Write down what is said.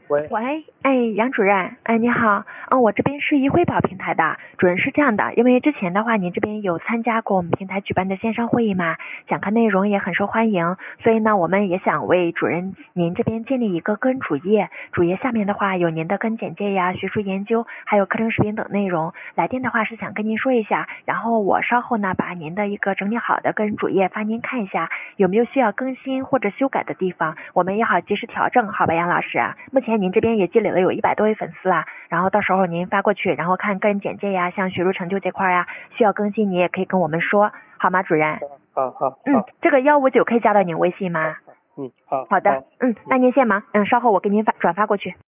喂， 喂，哎，杨主任，哎，你好，我这边是一汇宝平台的，主任是这样的，因为之前的话，您这边有参加过我们平台举办的线上会议嘛，讲课内容也很受欢迎，所以呢，我们也想为主任您这边建立一个个人主页，主页下面的话有您的个人简介呀、学术研究，还有课程视频等内容。来电的话是想跟您说一下，然后我稍后呢把您的一个整理好的个人主页发您看一下，有没有需要更新或者修改的地方，我们也好及时调整，好吧，杨老师？目前您这边也积累了有100多位粉丝啦，然后到时候您发过去，然后看个人简介呀，像学术成就这块呀，需要更新你也可以跟我们说，好吗，主任？ 好， 这个159可以加到您微信吗？ 好， 好的，那您先忙，稍后我给您转发过去。